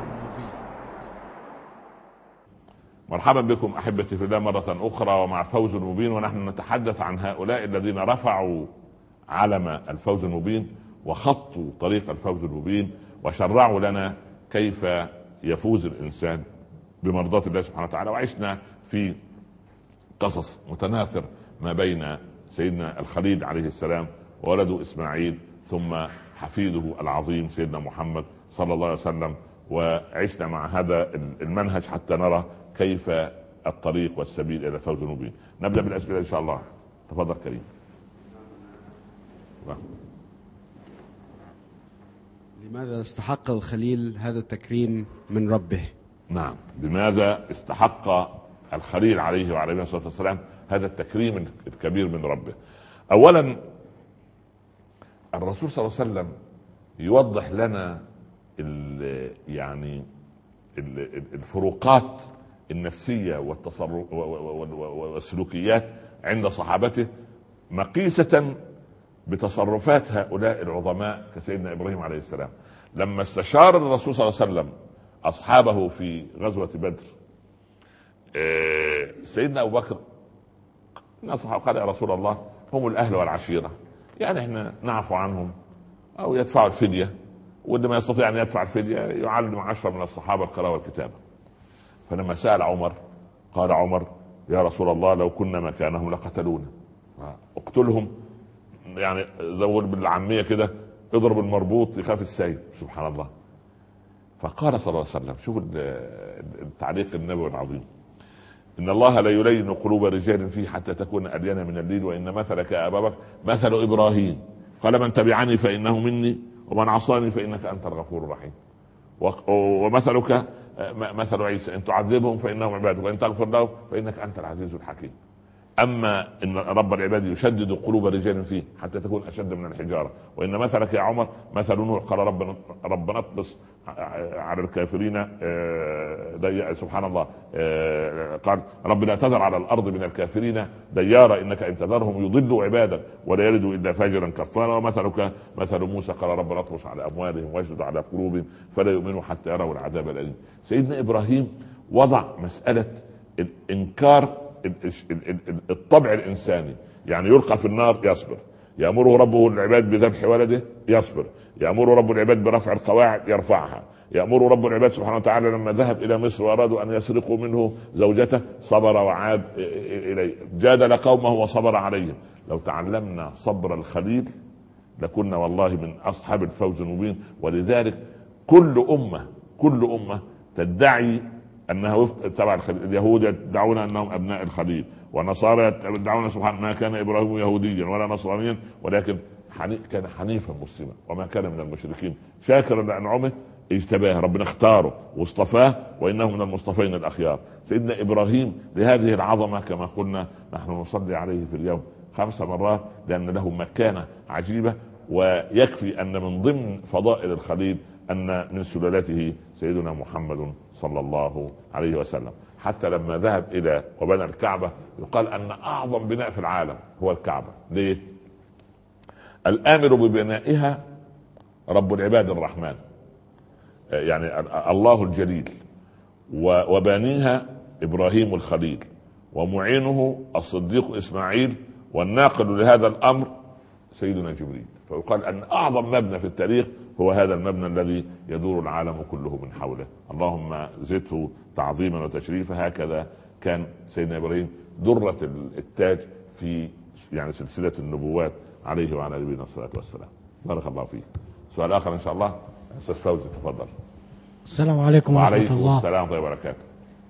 S3: مرحبا بكم أحبتي في الله مرة أخرى ومع الفوز المبين، ونحن نتحدث عن هؤلاء الذين رفعوا علم الفوز المبين وخطوا طريق الفوز المبين وشرعوا لنا كيف يفوز الإنسان بمرضاة الله سبحانه وتعالى. وعشنا في قصص متناثر ما بين سيدنا الخليل عليه السلام وولده إسماعيل ثم حفيده العظيم سيدنا محمد صلى الله عليه وسلم، وعشنا مع هذا المنهج حتى نرى كيف الطريق والسبيل إلى الفوز المبين. نبدأ بالأسئلة إن شاء الله. تفضل كريم.
S4: لماذا استحق الخليل هذا التكريم من ربه؟
S3: نعم، لماذا استحق الخليل عليه وعلى الصلاة والسلام هذا التكريم الكبير من ربه؟ أولا الرسول صلى الله عليه وسلم يوضح لنا الفروقات النفسية والسلوكيات عند صحابته مقيسة بتصرفات هؤلاء العظماء كسيدنا إبراهيم عليه السلام. لما استشار الرسول صلى الله عليه وسلم أصحابه في غزوة بدر، سيدنا أبو بكر نصح قال يا رسول الله هم الأهل والعشيرة، يعني احنا نعفو عنهم أو يدفعوا الفدية، واللي ما يستطيع أن يدفع الفدية يعلم 10 من الصحابة القراءة والكتابة. فلما سأل عمر قال عمر يا رسول الله لو كنا مكانهم لقتلونا، اقتلهم، يعني زول بالعامية كده اضرب المربوط يخاف السيد. سبحان الله. فقال صلى الله عليه وسلم، شوف التعليق النبوي العظيم، إن الله لا يلين قلوب رجال فيه حتى تكون ألين من الليل، وإن مثلك يا أبا بكر مثل إبراهيم قال من تبعني فإنه مني ومن عصاني فإنك أنت الغفور الرحيم، ومثلك مثل عيسى إن تعذبهم فإنهم عبادك وإن تغفر لهم فإنك أنت العزيز الحكيم. أما إن رب العباد يشدد قلوب رجال فيه حتى تكون أشد من الحجارة، وإن مثلك يا عمر مثل نوح قال ربنا اطمس على الكافرين سبحان الله، قال رب لا تذر على الأرض من الكافرين ديارا إنك إن تذرهم يضلوا عبادك ولا يلدوا إلا فاجرا كفارا، ومثلك مثل موسى قال ربنا اطمس على أموالهم واشدد على قلوبهم فلا يؤمنوا حتى يروا العذاب الأليم. سيدنا إبراهيم وضع مسألة الإنكار الطبع الإنساني، يعني يلقى في النار يصبر، يأمره ربه العباد بذبح ولده يصبر، يأمره رب العباد برفع القواعد يرفعها، يأمر رب العباد سبحانه وتعالى لما ذهب إلى مصر وأرادوا أن يسرقوا منه زوجته صبر وعاد إليه، جادل قومه وصبر عليهم. لو تعلمنا صبر الخليل لكنا والله من أصحاب الفوز المبين. ولذلك كل أمة تدعي أنها تبع الخليل. اليهود يدعون أنهم أبناء الخليل، والنصارى يدعون سبحانه ما كان إبراهيم يهوديا ولا نصرانيا ولكن كان حنيفا مسلما وما كان من المشركين شاكرا لأنعمه اجتباه، ربنا اختاره واصطفاه وإنه من المصطفين الأخيار. سيدنا إبراهيم لهذه العظمة كما قلنا نحن نصلي عليه في اليوم 5 مرات لأن له مكانة عجيبة. ويكفي أن من ضمن فضائل الخليل أن من سلالته سيدنا محمد صلى الله عليه وسلم، حتى لما ذهب إلى وبنى الكعبة يقال أن أعظم بناء في العالم هو الكعبة. ليه؟ الآمر ببنائها رب العباد الرحمن، يعني الله الجليل، وبانيها إبراهيم الخليل، ومعينه الصديق إسماعيل، والناقل لهذا الأمر سيدنا جبريل. فيقال أن أعظم مبنى في التاريخ هو هذا المبنى الذي يدور العالم كله من حوله. اللهم زده تعظيما وتشريفا. هكذا كان سيدنا إبراهيم درة التاج في يعني سلسلة النبوات عليه وعلى نبينا الصلاة والسلام. بارك الله فيك. سؤال آخر إن شاء الله. أستاذ فوزي تفضل.
S5: السلام عليكم ورحمة الله.
S3: وعليكم السلام ورحمة الله وبركاته.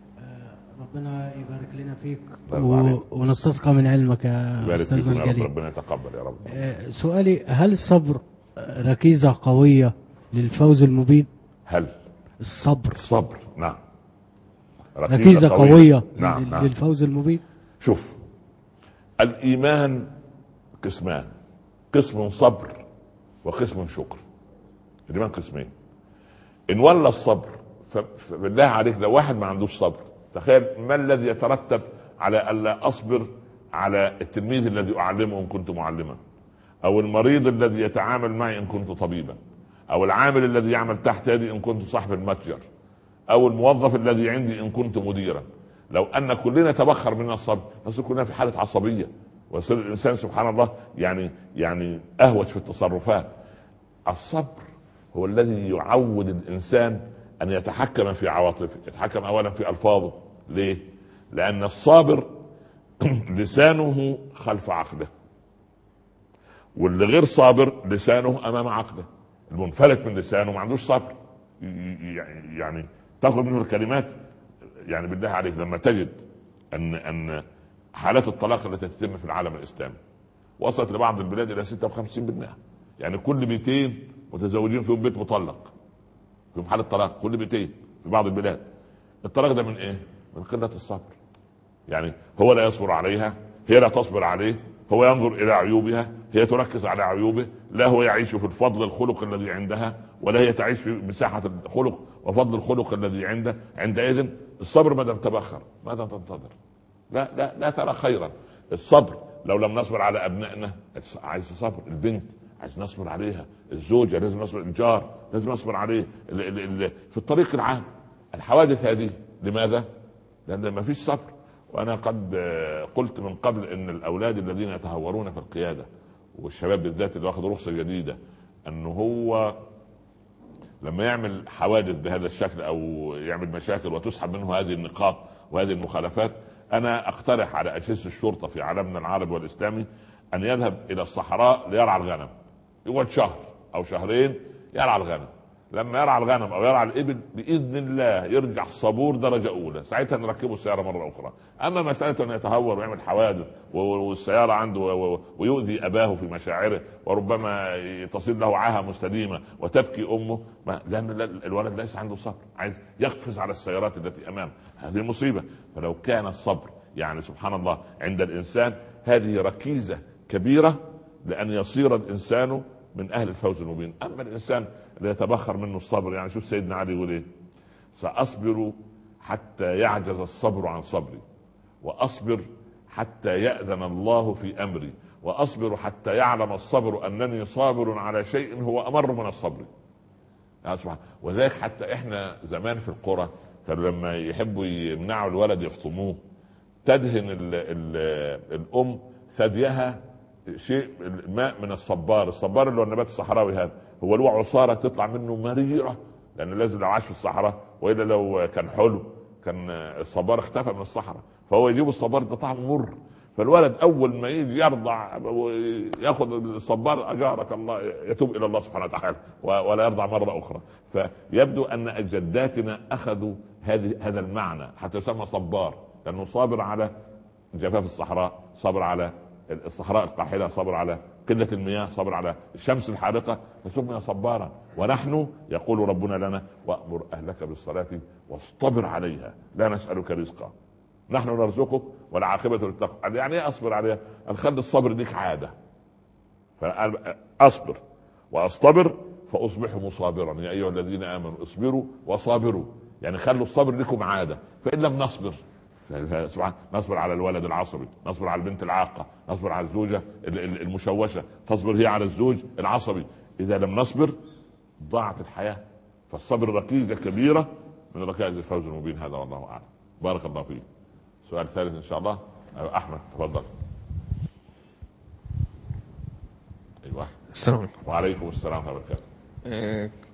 S5: ربنا يبارك لنا فيك ونستسقى من علمك يا أستاذنا الجليل.
S3: ربنا يتقبل يا رب.
S5: سؤالي، هل الصبر ركيزة قوية للفوز المبين؟
S3: هل
S5: الصبر
S3: نعم
S5: ركيزة قوية
S3: نعم.
S5: للفوز المبين.
S3: شوف، الإيمان قسمان، قسم صبر وقسم شكر. الايمان قسمين. ان ولى الصبر، فبالله عليك لو واحد ما عندوش صبر، تخيل ما الذي يترتب على الا اصبر على التلميذ الذي اعلمه ان كنت معلما، او المريض الذي يتعامل معي ان كنت طبيبا، او العامل الذي يعمل تحت يدي ان كنت صاحب المتجر، او الموظف الذي عندي ان كنت مديرا. لو ان كلنا تبخر من الصبر نصير كلنا في حاله عصبيه، ويصير الانسان سبحان الله يعني اهوج في التصرفات. الصبر هو الذي يعود الانسان ان يتحكم في عواطفه، يتحكم اولا في الفاظه. ليه؟ لان الصابر لسانه خلف عقله، واللي غير صابر لسانه امام عقله. المنفلت من لسانه ما عندوش صبر، يعني تخرج منه الكلمات. يعني بالله عليك لما تجد ان حالات الطلاق التي تتم في العالم الاسلامي وصلت لبعض البلاد الى 56%، يعني كل بيتين متزوجين فيهم بيت مطلق، فيهم حالة طلاق كل بيتين في بعض البلاد. الطلاق ده من ايه؟ من قلة الصبر. يعني هو لا يصبر عليها، هي لا تصبر عليه، هو ينظر الى عيوبها، هي تركز على عيوبه، لا هو يعيش في الفضل الخلق الذي عندها، ولا هي تعيش في مساحة الخلق وفضل الخلق الذي عنده. عندئذ الصبر ماذا تبخر؟ ماذا تنتظر؟ لا ترى خيرا. الصبر لو لم نصبر على ابنائنا، عايز صبر. البنت عايز نصبر عليها، الزوجة لازم نصبر، الجار لازم نصبر عليه، في الطريق العام. الحوادث هذه لماذا؟ لأن ما فيش صبر. وأنا قد قلت من قبل إن الأولاد الذين يتهورون في القيادة والشباب بالذات اللي واخد رخصة جديدة، أنه هو لما يعمل حوادث بهذا الشكل أو يعمل مشاكل وتسحب منه هذه النقاط وهذه المخالفات، أنا أقترح على أجهزة الشرطة في عالمنا العربي والإسلامي أن يذهب إلى الصحراء ليرعى الغنم، يقعد شهر أو شهرين يرعى الغنم. لما يرعى الغنم أو يرعى الإبل بإذن الله يرجع صبور درجة أولى، ساعتها نركبه السيارة مرة أخرى. أما مسألة أن يتهور ويعمل حوادث والسيارة عنده ويؤذي أباه في مشاعره، وربما تصير له عاهة مستديمة وتبكي أمه، لأن الولد ليس عنده صبر، عايز يقفز على السيارات التي أمامه. هذه مصيبة. فلو كان الصبر يعني سبحان الله عند الإنسان، هذه ركيزة كبيرة لأن يصير الإنسان من أهل الفوز المبين. أما الإنسان اللي يتبخر منه الصبر، يعني شوف سيدنا علي يقول إيه: سأصبر حتى يعجز الصبر عن صبري، وأصبر حتى يأذن الله في أمري، وأصبر حتى يعلم الصبر أنني صابر على شيء هو أمر من الصبر. وذلك حتى إحنا زمان في القرى لما يحبوا يمنعوا الولد يفطموه، تدهن الأم ثديها شيء الماء من الصبار اللي هو النبات الصحراوي، هذا هو له عصارة تطلع منه مريرة، لأنه لازم لو عاش في الصحراء، وإلا لو كان حلو كان الصبار اختفى من الصحراء، فهو يجيب الصبار ده طعم مر. فالولد أول ما يجي يرضع يأخذ الصبار أجارك الله يتوب إلى الله سبحانه وتعالى ولا يرضع مرة أخرى. فيبدو أن جداتنا أخذوا هذا المعنى حتى يسمى صبار، لأنه صابر على جفاف الصحراء، صابر على الصحراء القاحلة، صبر على قلة المياه، صبر على الشمس الحارقة، فسمي صبارا. ونحن يقول ربنا لنا: وأمر أهلك بالصلاة واصطبر عليها لا نسألك رزقا نحن نرزقك والعاقبة للتقوى. يعني ايه اصبر عليها؟ نخلي الصبر ليك عادة، فأصبر وأصطبر فأصبحوا مصابرا يا أيها الذين آمنوا اصبروا وصابروا، يعني خلوا الصبر لكم عادة. فإن لم نصبر سبحان، نصبر على الولد العصبي، نصبر على البنت العاقة، نصبر على الزوجة المشوشة، تصبر هي على الزوج العصبي. إذا لم نصبر ضاعت الحياة. فالصبر ركيزة كبيرة من ركائز الفوز المبين. هذا والله أعلم. بارك الله فيك. سؤال ثالث إن شاء الله. أحمد تفضل. أيوة.
S6: السلام عليكم.
S3: وعليكم السلام ورحمة الله وبركاته.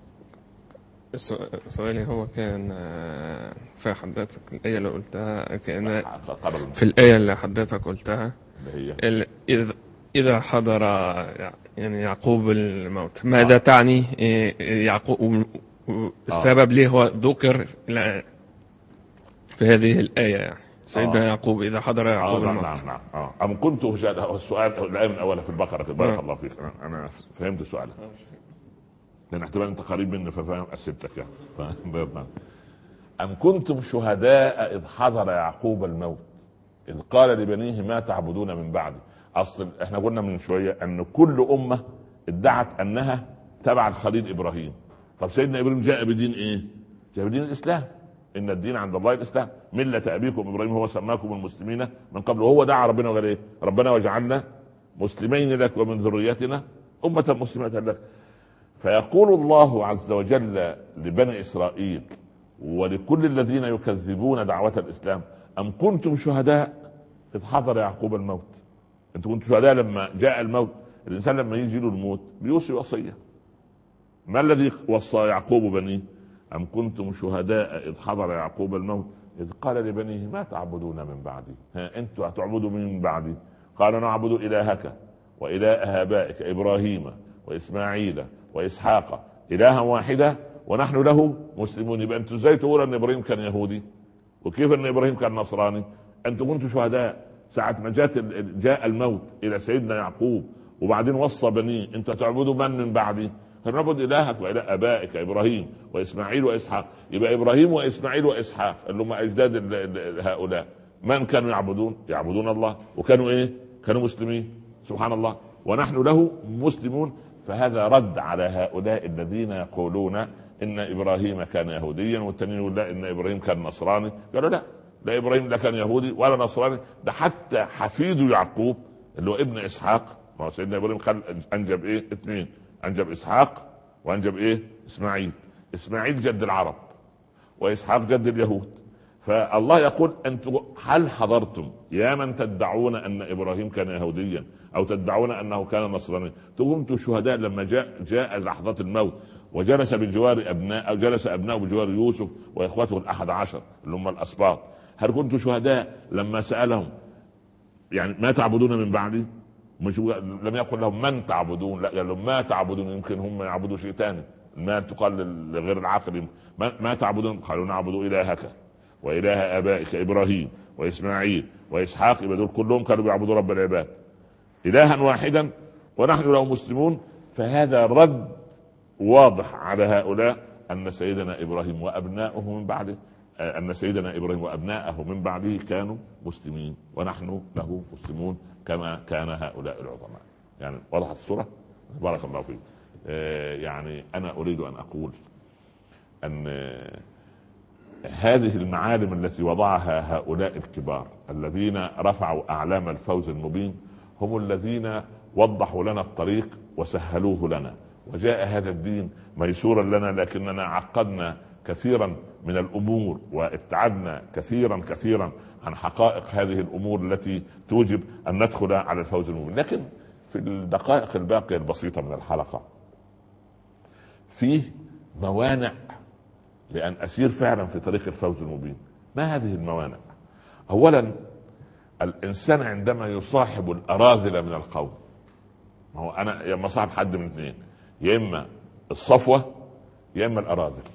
S6: سؤالي هو كان في حضرتك الآية اللي قلتها، كان في الآية اللي حضرتك قلتها إذا حضر يعني يعقوب الموت، ماذا تعني يعقوب؟ السبب ليه هو ذكر في هذه الآية؟ يعني سيدنا يعقوب إذا حضر يعقوب الموت.
S3: نعم. أم كنت السؤال الآية من أولها في البقرة. بارك الله فيك. أنا فهمت سؤالك، لأن احتمال أنت قريب مني ففهم أسئلتك يعني. أم كنتم شهداء إذ حضر يعقوب الموت إذ قال لبنيه ما تعبدون من بعدي. أصل إحنا قلنا من شوية أن كل أمة ادعت أنها تبع الخليل إبراهيم، طب سيدنا ابراهيم جاء بدين ايه؟ جاء بدين الاسلام. ان الدين عند الله الاسلام، مله ابيكم ابراهيم هو سماكم المسلمين من قبل، وهو دعا ربنا وقال ايه؟ ربنا وجعلنا مسلمين لك ومن ذريتنا امه مسلمه لك. فيقول الله عز وجل لبني اسرائيل ولكل الذين يكذبون دعوه الاسلام: ام كنتم شهداء اذ حضر يعقوب الموت؟ انتم كنتم شهداء لما جاء الموت. الانسان لما يجي له الموت بيوصي وصيه. ما الذي وصى يعقوب بنيه؟ أم كنتم شهداء إذ حضر يعقوب الموت إذ قال لبنيه ما تعبدون من بعدي؟ أنتوا هتعبدوا من بعدي؟ قالوا نعبد إلهك وإله آبائك إبراهيم وإسماعيل وإسحاق إلها واحدا ونحن له مسلمون. يبقى أنتوا إزاي تقول أن إبراهيم كان يهودي وكيف أن إبراهيم كان نصراني؟ أنتوا كنتوا شهداء ساعة ما جاء الموت إلى سيدنا يعقوب وبعدين وصى بنيه أنتوا تعبدوا من بعدي؟ فنعبد إلهك وإله آبائك إبراهيم وإسماعيل وإسحاق. يبقى إبراهيم وإسماعيل وإسحاق اللي هم أجداد هؤلاء من كانوا يعبدون الله، وكانوا إيه؟ كانوا مسلمين. سبحان الله. ونحن له مسلمون. فهذا رد على هؤلاء الذين يقولون إن إبراهيم كان يهوديا، والتانيين يقول لا إن إبراهيم كان نصراني. قالوا لا إبراهيم لا كان يهودي ولا نصراني، ده حتى حفيده يعقوب اللي هو ابن إسحاق. ما هو سيدنا إبراهيم أنجب إيه؟ 2، أنجب إسحاق وأنجب إيه؟ إسماعيل. إسماعيل جد العرب وإسحاق جد اليهود. فالله يقول أنتم هل حضرتم يا من تدعون أن إبراهيم كان يهوديا أو تدعون أنه كان نصرانيا؟ كنتم شهداء لما جاء لحظة الموت وجلس بجوار أبناء أو جلس أبناء بجوار يوسف وإخوته 11 اللي هم الأسباط؟ هل كنتم شهداء لما سألهم يعني ما تعبدون من بعدي؟ مش لم يقل لهم من تعبدون، لا قال لهم ما تعبدون. يمكن هم يعبدوا شيء ثاني، ما تقال لغير العاقل. ما تعبدون؟ قالوا نعبد إلهك وإله آبائك إبراهيم وإسماعيل وإسحاق. يبقى دول كلهم كانوا بيعبدوا رب العباد إلها واحدا ونحن له مسلمون. فهذا رد واضح على هؤلاء أن سيدنا إبراهيم وأبناؤه من بعده من بعده كانوا مسلمين ونحن له مسلمون كما كان هؤلاء العظماء. يعني وضحت الصورة؟ بارك الله فيك. يعني أنا أريد أن أقول أن هذه المعالم التي وضعها هؤلاء الكبار الذين رفعوا أعلام الفوز المبين هم الذين وضحوا لنا الطريق وسهلوه لنا، وجاء هذا الدين ميسورا لنا، لكننا عقدنا كثيرا من الأمور وابتعدنا كثيرا عن حقائق هذه الأمور التي توجب أن ندخل على الفوز المبين. لكن في الدقائق الباقية البسيطة من الحلقة فيه موانع لأن أسير فعلا في طريق الفوز المبين. ما هذه الموانع؟ أولا الإنسان عندما يصاحب الأراذل من القوم، ما هو أنا لما صاحب حد من اثنين، يا إما الصفوة يا إما الأراذل.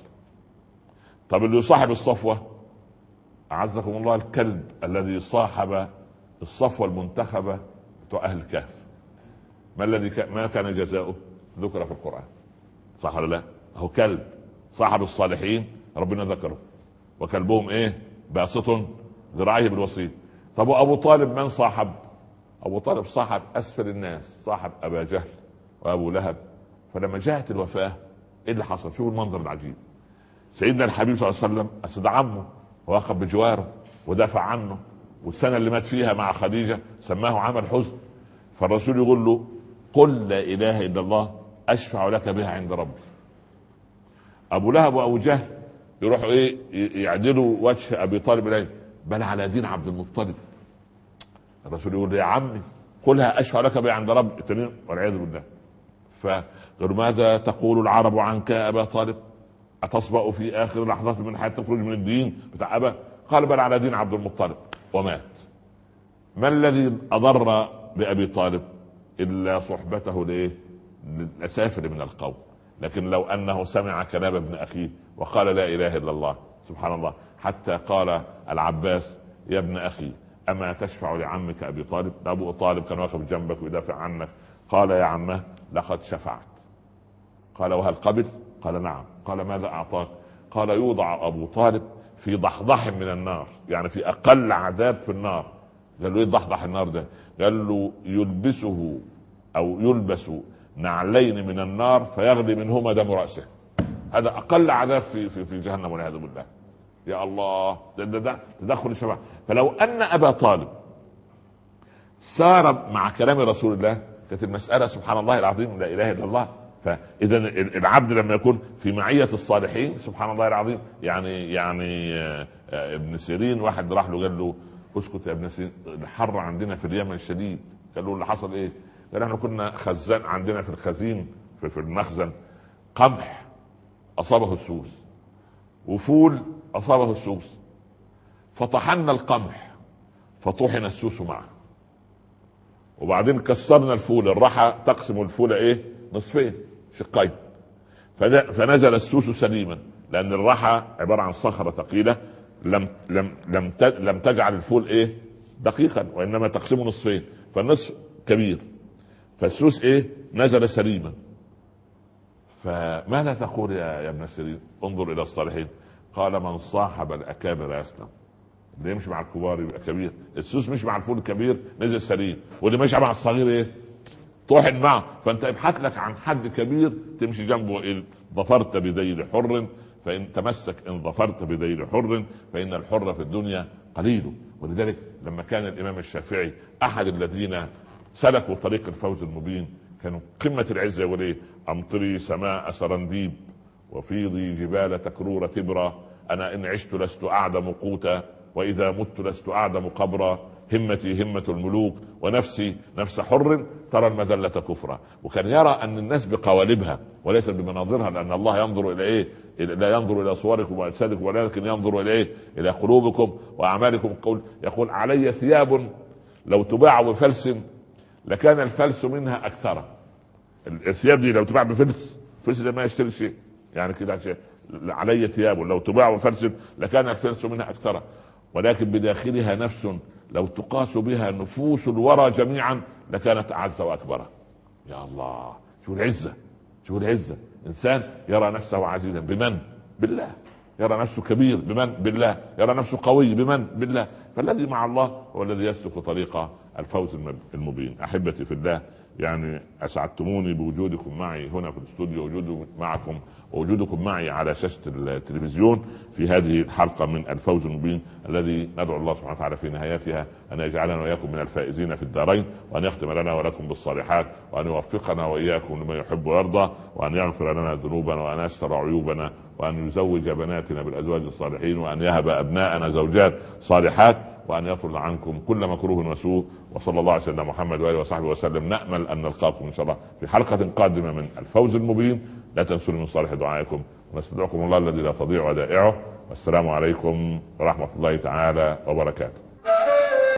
S3: طب اللي يصاحب الصفوة أعزكم الله الكلب الذي صاحب الصفوة المنتخبة بتوع أهل الكهف، ما كان جزاؤه؟ ذكر في القرآن، صح ولا لا؟ هو كلب صاحب الصالحين ربنا ذكره، وكلبهم ايه؟ باسط ذراعيه بالوصيد. طب وابو طالب من صاحب؟ ابو طالب صاحب اسفل الناس، صاحب ابا جهل وابو لهب. فلما جاءت الوفاة ايه اللي حصل؟ شوفوا المنظر العجيب. سيدنا الحبيب صلى الله عليه وسلم اسد عمه وواقف بجواره ودافع عنه، والسنة اللي مات فيها مع خديجة سماه عام الحزن. فالرسول يقول له قل لا اله الا الله اشفع لك بها عند ربي. ابو لهب وابو جهل يروحوا ايه؟ يعدلوا وجه ابي طالب اليه، بل على دين عبد المطلب. الرسول يقول يا عمي قلها اشفع لك بها عند ربي، التنين والعياذ بالله. فقالوا ماذا تقول العرب عنك يا ابا طالب؟ اتصبأ في اخر لحظات من حياتك تخرج من الدين بتاع ابا؟ قال بل على دين عبد المطلب، ومات. ما الذي اضر بابي طالب الا صحبته للاسافل من القوم؟ لكن لو انه سمع كلام ابن اخيه وقال لا اله الا الله، سبحان الله، حتى قال العباس يا ابن اخي اما تشفع لعمك ابي طالب؟ ابو طالب كان واقف جنبك ويدافع عنك. قال يا عمه لقد شفعت. قال وهل قبل؟ قال نعم. قال ماذا اعطاك؟ قال يوضع ابو طالب في ضحضح من النار، يعني في اقل عذاب في النار. قال له ايه ضحضح النار ده؟ قال له يلبس نعلين من النار فيغلي منهما دم رأسه. هذا اقل عذاب في جهنم والعياذ بالله. يا الله، ده تدخل الشباب. فلو ان ابا طالب سار مع كلام رسول الله كانت المساله سبحان الله العظيم لا اله الا الله. فاذا العبد لما يكون في معيه الصالحين سبحان الله العظيم. يعني ابن سيرين واحد راح له قال له اسكت يا ابن سيرين، الحر عندنا في اليمن شديد. قال له اللي حصل ايه؟ قال احنا كنا خزان عندنا في الخزين في المخزن قمح اصابه السوس وفول اصابه السوس، فطحنا القمح فطحن السوس معه، وبعدين كسرنا الفول. الرحى تقسم الفول ايه؟ نصفين شقين، فنزل السوس سليما، لان الرحى عباره عن صخره ثقيله لم تجعل الفول ايه؟ دقيقا، وانما تقسمه نصفين، فالنصف كبير، فالسوس ايه؟ نزل سليما. فماذا تقول يا ابن سيرين؟ انظر الى الصالحين. قال من صاحب الاكابر اسلم. اللي يمشي مع الكبار يبقى كبير. السوس مش مع الفول الكبير نزل سليم، واللي ماشي مع الصغير ايه؟ طحن معه. فانت ابحث لك عن حد كبير تمشي جنبه. إن ظفرت بذيل حر فان تمسك، ان ظفرت بذيل حر فان الحر في الدنيا قليل. ولذلك لما كان الامام الشافعي احد الذين سلكوا طريق الفوز المبين كانوا قمه العزه، يقول ايه؟ امطري سماء سرنديب وفيضي جبال تكرور تبرا، انا ان عشت لست اعدم قوتا واذا مت لست اعدم قبرا، همتي همة الملوك ونفسي نفس حر ترى المذلة كفرا. وكان يرى ان الناس بقوالبها وليس بمناظرها، لان الله ينظر الى ايه؟ لا ينظر الى صوركم واجسادكم ولكن ينظر الى ايه؟ الى قلوبكم واعمالكم. يقول علي ثياب لو تباع بفلس لكان الفلس منها اكثر. الثياب دي لو تباع بفلس، فلس ده ما يشتري شيء يعني كده شيء. علي ثياب لو تباع بفلس لكان الفلس منها اكثر، ولكن بداخلها نفس لو تقاس بها نفوس الورى جميعا لكانت اعز واكبر. يا الله، شو العزه، شو العزه. انسان يرى نفسه عزيزا بمن؟ بالله. يرى نفسه كبير بمن؟ بالله. يرى نفسه قوي بمن؟ بالله. فالذي مع الله هو الذي يسلك طريق الفوز المبين. احبتي في الله، يعني اسعدتموني بوجودكم معي هنا في الاستوديو، وجودكم معكم ووجودكم معي على شاشة التلفزيون في هذه الحلقة من الفوز المبين، الذي ندعو الله سبحانه وتعالى في نهايتها أن يجعلنا وإياكم من الفائزين في الدارين، وأن يختم لنا ولكم بالصالحات، وأن يوفقنا وإياكم لما يحب ويرضى، وأن يغفر لنا ذنوبنا وأن يستر عيوبنا، وأن يزوج بناتنا بالأزواج الصالحين، وأن يهب أبناءنا زوجات صالحات، وأن يطرد عنكم كل مكروه وسوء. وصلى الله على سيدنا محمد وآله وصحبه وسلم. نأمل أن نلقاكم إن شاء الله في حلقة قادمة من الفوز المبين. لا تنسوا من صالح دعائكم، ونستودعكم الله الذي لا تضيع ودائعه. والسلام عليكم ورحمة الله تعالى وبركاته.